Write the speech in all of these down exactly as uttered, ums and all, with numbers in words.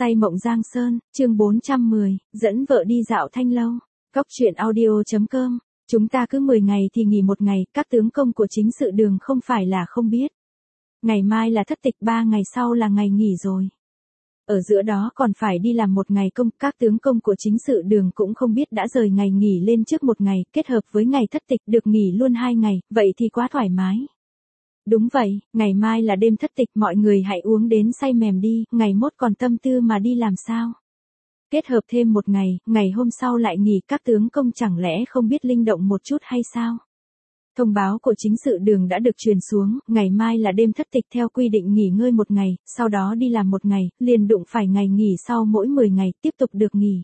Say mộng Giang Sơn, chương bốn trăm mười, dẫn vợ đi dạo Thanh Lâu. Cóc truyện audio chấm com. Chúng ta cứ mười ngày thì nghỉ một ngày, các tướng công của chính sự đường không phải là không biết. Ngày mai là thất tịch, ba ngày sau là ngày nghỉ rồi. Ở giữa đó còn phải đi làm một ngày công, các tướng công của chính sự đường cũng không biết đã rời ngày nghỉ lên trước một ngày, kết hợp với ngày thất tịch được nghỉ luôn hai ngày, vậy thì quá thoải mái. Đúng vậy, ngày mai là đêm thất tịch, mọi người hãy uống đến say mềm đi, ngày mốt còn tâm tư mà đi làm sao. Kết hợp thêm một ngày, ngày hôm sau lại nghỉ, các tướng công chẳng lẽ không biết linh động một chút hay sao? Thông báo của chính sự đường đã được truyền xuống, ngày mai là đêm thất tịch, theo quy định nghỉ ngơi một ngày, sau đó đi làm một ngày, liền đụng phải ngày nghỉ sau mỗi mười ngày, tiếp tục được nghỉ.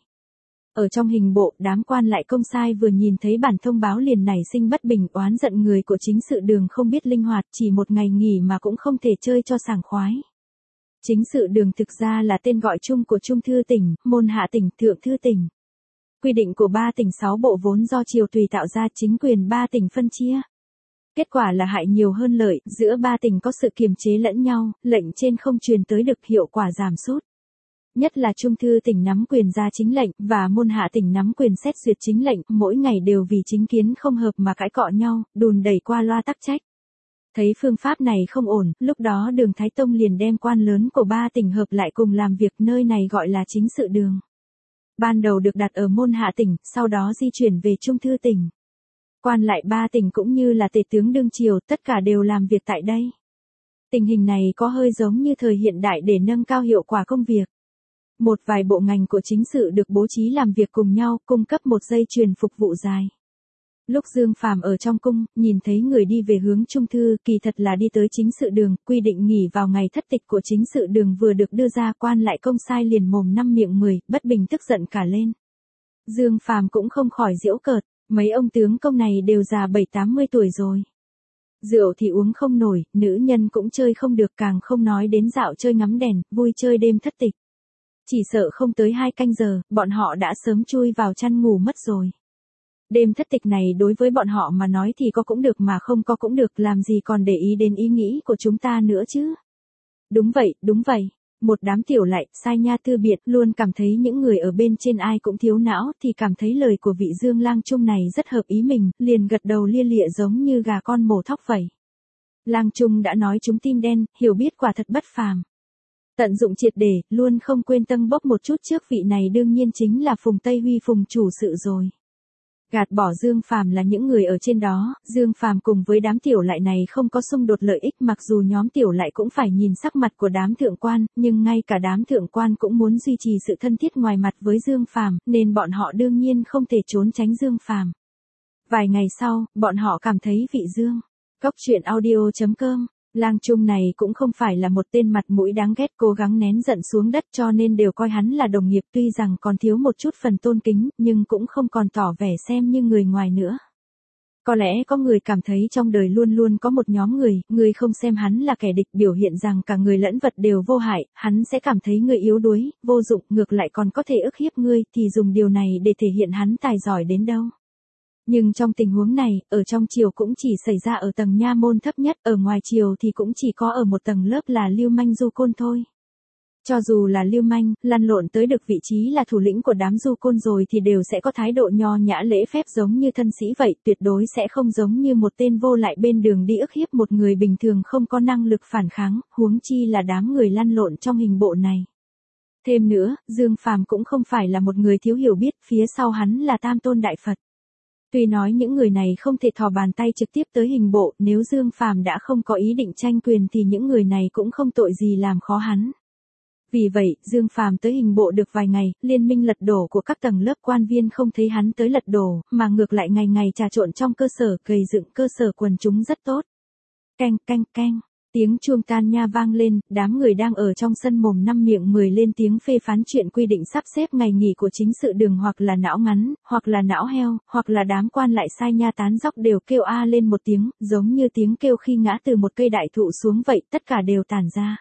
Ở trong hình bộ, đám quan lại công sai vừa nhìn thấy bản thông báo liền nảy sinh bất bình, oán giận người của chính sự đường không biết linh hoạt, chỉ một ngày nghỉ mà cũng không thể chơi cho sảng khoái. Chính sự đường thực ra là tên gọi chung của Trung Thư tỉnh, Môn Hạ tỉnh, Thượng Thư tỉnh. Quy định của ba tỉnh sáu bộ vốn do triều tùy tạo ra, chính quyền ba tỉnh phân chia. Kết quả là hại nhiều hơn lợi, giữa ba tỉnh có sự kiềm chế lẫn nhau, lệnh trên không truyền tới được, hiệu quả giảm sút. Nhất là Trung Thư tỉnh nắm quyền ra chính lệnh, và Môn Hạ tỉnh nắm quyền xét duyệt chính lệnh, mỗi ngày đều vì chính kiến không hợp mà cãi cọ nhau, đùn đẩy qua loa tắc trách. Thấy phương pháp này không ổn, lúc đó Đường Thái Tông liền đem quan lớn của ba tỉnh hợp lại cùng làm việc, nơi này gọi là chính sự đường. Ban đầu được đặt ở Môn Hạ tỉnh, sau đó di chuyển về Trung Thư tỉnh. Quan lại ba tỉnh cũng như là tể tướng đương triều, tất cả đều làm việc tại đây. Tình hình này có hơi giống như thời hiện đại để nâng cao hiệu quả công việc. Một vài bộ ngành của chính sự được bố trí làm việc cùng nhau, cung cấp một dây chuyền phục vụ dài. Lúc Dương Phàm ở trong cung, nhìn thấy người đi về hướng Trung Thư, kỳ thật là đi tới chính sự đường, quy định nghỉ vào ngày thất tịch của chính sự đường vừa được đưa ra, quan lại công sai liền mồm năm miệng mười, bất bình tức giận cả lên. Dương Phàm cũng không khỏi giễu cợt, mấy ông tướng công này đều già bảy tám mươi tuổi rồi. Rượu thì uống không nổi, nữ nhân cũng chơi không được, càng không nói đến dạo chơi ngắm đèn, vui chơi đêm thất tịch. Chỉ sợ không tới hai canh giờ, bọn họ đã sớm chui vào chăn ngủ mất rồi. Đêm thất tịch này đối với bọn họ mà nói thì có cũng được mà không có cũng được, làm gì còn để ý đến ý nghĩ của chúng ta nữa chứ. Đúng vậy, đúng vậy. Một đám tiểu lại, sai nha thư biệt, luôn cảm thấy những người ở bên trên ai cũng thiếu não, thì cảm thấy lời của vị Dương Lang Trung này rất hợp ý mình, liền gật đầu lia lịa giống như gà con mổ thóc vậy. Lang Trung đã nói chúng tim đen, hiểu biết quả thật bất phàm. Tận dụng triệt để, luôn không quên tâng bốc một chút trước vị này, đương nhiên chính là Phùng Tây Huy Phùng chủ sự rồi. Gạt bỏ Dương Phàm là những người ở trên đó, Dương Phàm cùng với đám tiểu lại này không có xung đột lợi ích, mặc dù nhóm tiểu lại cũng phải nhìn sắc mặt của đám thượng quan, nhưng ngay cả đám thượng quan cũng muốn duy trì sự thân thiết ngoài mặt với Dương Phàm, nên bọn họ đương nhiên không thể trốn tránh Dương Phàm. Vài ngày sau, bọn họ cảm thấy vị Dương. Cóc truyện audio chấm com. Lang Trung này cũng không phải là một tên mặt mũi đáng ghét, cố gắng nén giận xuống đất cho nên đều coi hắn là đồng nghiệp, tuy rằng còn thiếu một chút phần tôn kính, nhưng cũng không còn tỏ vẻ xem như người ngoài nữa. Có lẽ có người cảm thấy trong đời luôn luôn có một nhóm người, người không xem hắn là kẻ địch, biểu hiện rằng cả người lẫn vật đều vô hại, hắn sẽ cảm thấy người yếu đuối, vô dụng, ngược lại còn có thể ức hiếp ngươi, thì dùng điều này để thể hiện hắn tài giỏi đến đâu. Nhưng trong tình huống này, ở trong triều cũng chỉ xảy ra ở tầng nha môn thấp nhất, ở ngoài triều thì cũng chỉ có ở một tầng lớp là lưu manh du côn thôi. Cho dù là lưu manh, lăn lộn tới được vị trí là thủ lĩnh của đám du côn rồi thì đều sẽ có thái độ nho nhã lễ phép giống như thân sĩ vậy, tuyệt đối sẽ không giống như một tên vô lại bên đường đi ức hiếp một người bình thường không có năng lực phản kháng, huống chi là đám người lăn lộn trong hình bộ này. Thêm nữa, Dương Phàm cũng không phải là một người thiếu hiểu biết, phía sau hắn là Tam Tôn Đại Phật. Tuy nói những người này không thể thò bàn tay trực tiếp tới hình bộ, nếu Dương Phàm đã không có ý định tranh quyền thì những người này cũng không tội gì làm khó hắn. Vì vậy, Dương Phàm tới hình bộ được vài ngày, liên minh lật đổ của các tầng lớp quan viên không thấy hắn tới lật đổ, mà ngược lại ngày ngày trà trộn trong cơ sở, gây dựng cơ sở quần chúng rất tốt. Canh canh canh. Tiếng chuông tan nha vang lên, đám người đang ở trong sân mồm năm miệng mười lên tiếng phê phán chuyện quy định sắp xếp ngày nghỉ của chính sự đường, hoặc là não ngắn, hoặc là não heo, hoặc là đám quan lại sai nha tán dóc đều kêu a lên một tiếng, giống như tiếng kêu khi ngã từ một cây đại thụ xuống vậy, tất cả đều tản ra.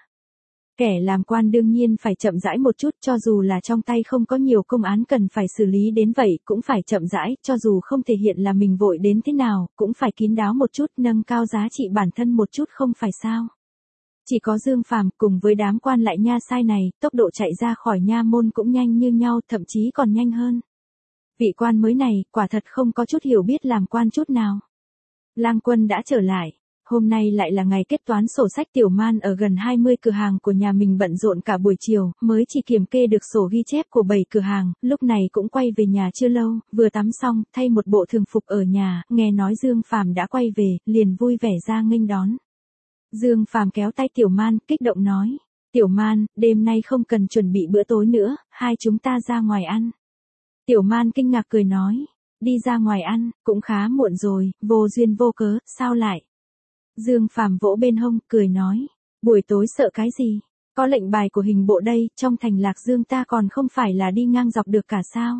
Kẻ làm quan đương nhiên phải chậm rãi một chút, cho dù là trong tay không có nhiều công án cần phải xử lý đến vậy, cũng phải chậm rãi, cho dù không thể hiện là mình vội đến thế nào, cũng phải kín đáo một chút, nâng cao giá trị bản thân một chút không phải sao. Chỉ có Dương Phàm cùng với đám quan lại nha sai này, tốc độ chạy ra khỏi nha môn cũng nhanh như nhau, thậm chí còn nhanh hơn. Vị quan mới này, quả thật không có chút hiểu biết làm quan chút nào. Lang Quân đã trở lại. Hôm nay lại là ngày kết toán sổ sách. Tiểu Man ở gần hai mươi cửa hàng của nhà mình bận rộn cả buổi chiều, mới chỉ kiểm kê được sổ ghi chép của bảy cửa hàng, lúc này cũng quay về nhà chưa lâu, vừa tắm xong, thay một bộ thường phục ở nhà, nghe nói Dương Phàm đã quay về, liền vui vẻ ra nghênh đón. Dương Phàm kéo tay Tiểu Man, kích động nói, Tiểu Man, đêm nay không cần chuẩn bị bữa tối nữa, hai chúng ta ra ngoài ăn. Tiểu Man kinh ngạc cười nói, đi ra ngoài ăn, cũng khá muộn rồi, vô duyên vô cớ, sao lại? Dương Phàm vỗ bên hông, cười nói, buổi tối sợ cái gì? Có lệnh bài của hình bộ đây, trong thành Lạc Dương ta còn không phải là đi ngang dọc được cả sao?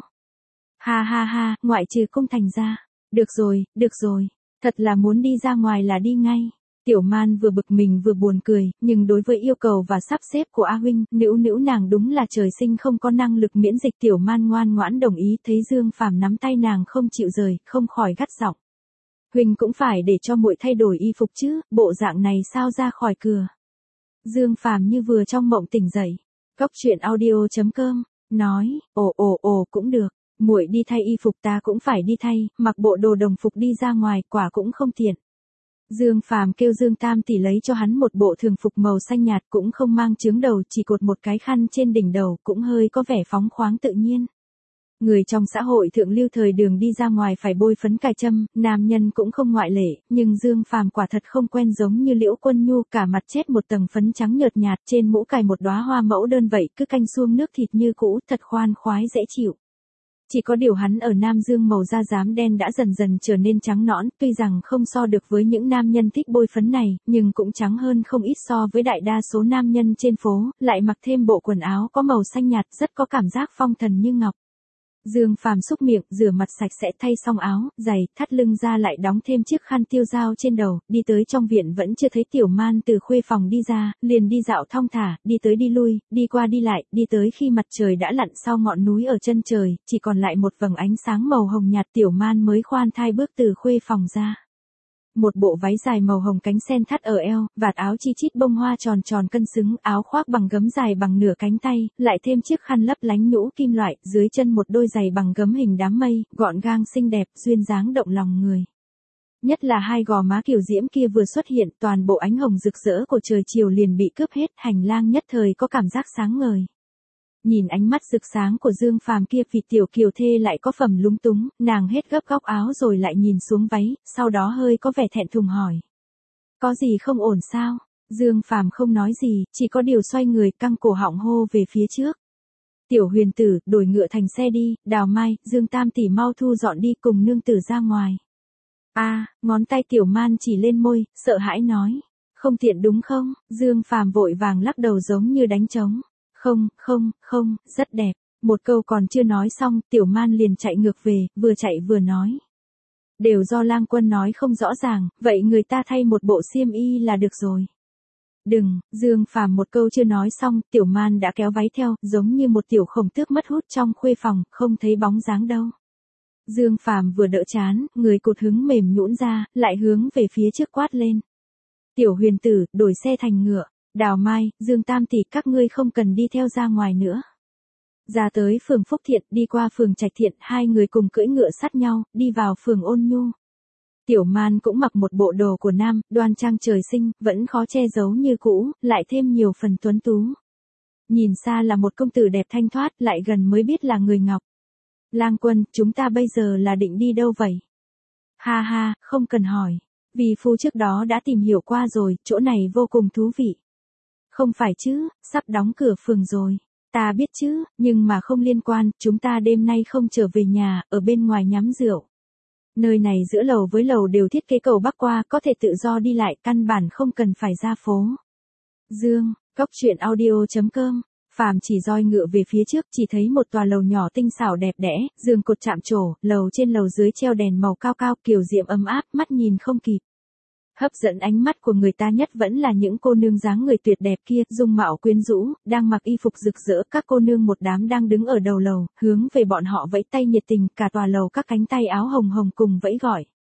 Ha ha ha, ngoại trừ cung thành ra. Được rồi, được rồi, thật là muốn đi ra ngoài là đi ngay. Tiểu Man vừa bực mình vừa buồn cười, nhưng đối với yêu cầu và sắp xếp của A huynh, nữu nữu nàng đúng là trời sinh không có năng lực miễn dịch. Tiểu Man ngoan ngoãn đồng ý, thấy Dương Phàm nắm tay nàng không chịu rời, không khỏi gắt giọng. Huynh cũng phải để cho muội thay đổi y phục chứ, bộ dạng này sao ra khỏi cửa. Dương Phàm như vừa trong mộng tỉnh dậy. Cóc truyện audio chấm com, nói, ồ ồ ồ cũng được, muội đi thay y phục ta cũng phải đi thay, mặc bộ đồ đồng phục đi ra ngoài quả cũng không tiện. Dương Phàm kêu Dương Tam tỷ lấy cho hắn một bộ thường phục màu xanh nhạt, cũng không mang chướng đầu, chỉ cột một cái khăn trên đỉnh đầu, cũng hơi có vẻ phóng khoáng tự nhiên. Người trong xã hội thượng lưu thời đường đi ra ngoài phải bôi phấn cài châm, nam nhân cũng không ngoại lệ, nhưng Dương Phàm quả thật không quen, giống như Liễu Quân Nhu, cả mặt chết một tầng phấn trắng nhợt nhạt, trên mũ cài một đóa hoa mẫu đơn vậy, cứ canh xuông nước thịt như cũ, thật khoan khoái dễ chịu. Chỉ có điều hắn ở Nam Dương màu da rám đen đã dần dần trở nên trắng nõn, tuy rằng không so được với những nam nhân thích bôi phấn này, nhưng cũng trắng hơn không ít so với đại đa số nam nhân trên phố, lại mặc thêm bộ quần áo có màu xanh nhạt, rất có cảm giác phong thần như ngọc. Dương Phàm xúc miệng, rửa mặt sạch sẽ, thay xong áo, giày, thắt lưng ra, lại đóng thêm chiếc khăn tiêu dao trên đầu, đi tới trong viện vẫn chưa thấy Tiểu Man từ khuê phòng đi ra, liền đi dạo thong thả, đi tới đi lui, đi qua đi lại, đi tới khi mặt trời đã lặn sau ngọn núi ở chân trời, chỉ còn lại một vầng ánh sáng màu hồng nhạt. Tiểu Man mới khoan thai bước từ khuê phòng ra. Một bộ váy dài màu hồng cánh sen thắt ở eo, vạt áo chi chít bông hoa tròn tròn cân xứng, áo khoác bằng gấm dài bằng nửa cánh tay, lại thêm chiếc khăn lấp lánh nhũ kim loại, dưới chân một đôi giày bằng gấm hình đám mây, gọn gàng xinh đẹp, duyên dáng động lòng người. Nhất là hai gò má kiều diễm kia vừa xuất hiện, toàn bộ ánh hồng rực rỡ của trời chiều liền bị cướp hết, hành lang nhất thời có cảm giác sáng ngời. Nhìn ánh mắt rực sáng của Dương Phàm kia, vị tiểu kiều thê lại có phẩm lúng túng, nàng hết gấp góc áo rồi lại nhìn xuống váy, sau đó hơi có vẻ thẹn thùng hỏi. Có gì không ổn sao? Dương Phàm không nói gì, chỉ có điều xoay người căng cổ họng hô về phía trước. Tiểu Huyền tử, đổi ngựa thành xe đi, Đào Mai, Dương Tam tỷ mau thu dọn đi, cùng nương tử ra ngoài. A, à, ngón tay Tiểu Man chỉ lên môi, sợ hãi nói. Không tiện đúng không? Dương Phàm vội vàng lắc đầu giống như đánh trống. Không, không, không, rất đẹp. Một câu còn chưa nói xong, Tiểu Man liền chạy ngược về, vừa chạy vừa nói. Đều do Lang Quân nói không rõ ràng, vậy người ta thay một bộ xiêm y là được rồi. Đừng, Dương Phàm một câu chưa nói xong, Tiểu Man đã kéo váy theo, giống như một tiểu khổng tước mất hút trong khuê phòng, không thấy bóng dáng đâu. Dương Phàm vừa đỡ chán, người cụt hứng mềm nhũn ra, lại hướng về phía trước quát lên. Tiểu Huyền tử, đổi xe thành ngựa. Đào Mai, Dương Tam tỷ, các ngươi không cần đi theo ra ngoài nữa. Ra tới phường Phúc Thiện, đi qua phường Trạch Thiện, hai người cùng cưỡi ngựa sát nhau, đi vào phường Ôn Nhu. Tiểu Man cũng mặc một bộ đồ của nam, đoan trang trời sinh, vẫn khó che giấu như cũ, lại thêm nhiều phần tuấn tú. Nhìn xa là một công tử đẹp thanh thoát, lại gần mới biết là người Ngọc. Lang Quân, chúng ta bây giờ là định đi đâu vậy? Ha ha, không cần hỏi. Vì phu trước đó đã tìm hiểu qua rồi, chỗ này vô cùng thú vị. Không phải chứ, sắp đóng cửa phường rồi. Ta biết chứ, nhưng mà không liên quan, chúng ta đêm nay không trở về nhà, ở bên ngoài nhắm rượu. Nơi này giữa lầu với lầu đều thiết kế cầu bắc qua, có thể tự do đi lại, căn bản không cần phải ra phố. Dương, cóc truyện audio chấm com. Phàm chỉ roi ngựa về phía trước, chỉ thấy một tòa lầu nhỏ tinh xảo đẹp đẽ, giường cột chạm trổ, lầu trên lầu dưới treo đèn màu cao cao, kiều diễm ấm áp, mắt nhìn không kịp. Hấp dẫn ánh mắt của người ta nhất vẫn là những cô nương dáng người tuyệt đẹp kia, dung mạo quyến rũ, đang mặc y phục rực rỡ, các cô nương một đám đang đứng ở đầu lầu, hướng về bọn họ vẫy tay nhiệt tình, cả tòa lầu các cánh tay áo hồng hồng cùng vẫy gọi.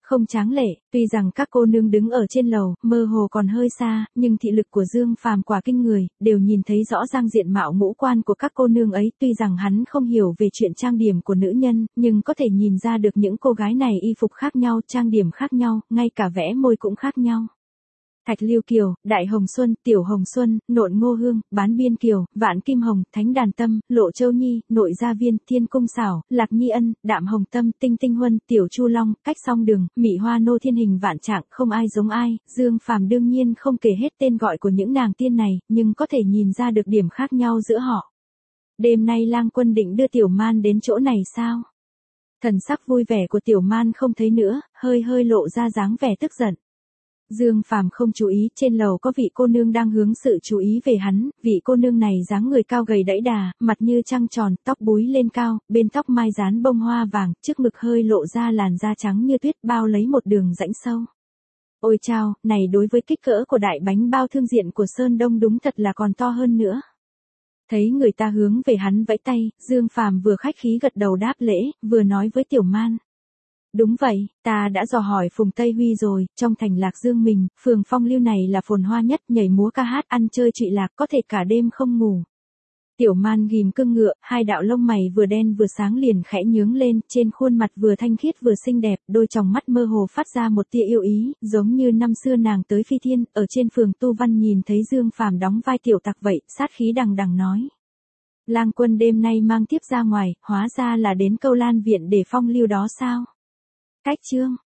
không tráng lệ, tuy rằng các cô nương đứng ở trên lầu, mơ hồ còn hơi xa, nhưng thị lực của Dương Phàm quả kinh người, đều nhìn thấy rõ ràng diện mạo ngũ quan của các cô nương ấy, tuy rằng hắn không hiểu về chuyện trang điểm của nữ nhân, nhưng có thể nhìn ra được những cô gái này y phục khác nhau, trang điểm khác nhau, ngay cả vẽ môi cũng khác nhau. Thạch Lưu Kiều, Đại Hồng Xuân, Tiểu Hồng Xuân, Nộn Ngô Hương, Bán Biên Kiều, Vạn Kim Hồng, Thánh Đàn Tâm, Lộ Châu Nhi, Nội Gia Viên, Thiên Cung Xảo, Lạc Nhi Ân, Đạm Hồng Tâm, Tinh Tinh Huân, Tiểu Chu Long, Cách Song Đường, Mị Hoa Nô thiên hình vạn trạng, không ai giống ai. Dương Phàm đương nhiên không kể hết tên gọi của những nàng tiên này, nhưng có thể nhìn ra được điểm khác nhau giữa họ. Đêm nay Lang Quân định đưa Tiểu Man đến chỗ này sao? Thần sắc vui vẻ của Tiểu Man không thấy nữa, hơi hơi lộ ra dáng vẻ tức giận. Dương Phàm không chú ý, trên lầu có vị cô nương đang hướng sự chú ý về hắn, vị cô nương này dáng người cao gầy đẫy đà, mặt như trăng tròn, tóc búi lên cao, bên tóc mai dán bông hoa vàng, trước ngực hơi lộ ra làn da trắng như tuyết bao lấy một đường rãnh sâu. Ôi chao, này đối với kích cỡ của đại bánh bao thương diện của Sơn Đông đúng thật là còn to hơn nữa. Thấy người ta hướng về hắn vẫy tay, Dương Phàm vừa khách khí gật đầu đáp lễ, vừa nói với Tiểu Man. Đúng vậy, ta đã dò hỏi Phùng Tây Huy rồi, trong thành Lạc Dương mình, phường Phong Lưu này là phồn hoa nhất, nhảy múa ca hát, ăn chơi trụy lạc, có thể cả đêm không ngủ. Tiểu Man ghim cưng ngựa, hai đạo lông mày vừa đen vừa sáng liền khẽ nhướng lên, trên khuôn mặt vừa thanh khiết vừa xinh đẹp, đôi tròng mắt mơ hồ phát ra một tia yêu ý, giống như năm xưa nàng tới Phi Thiên, ở trên phường Tu Văn nhìn thấy Dương Phàm đóng vai tiểu tặc vậy, sát khí đằng đằng nói. Lang Quân đêm nay mang tiếp ra ngoài, hóa ra là đến Câu Lan viện để phong lưu đó sao? Cách chương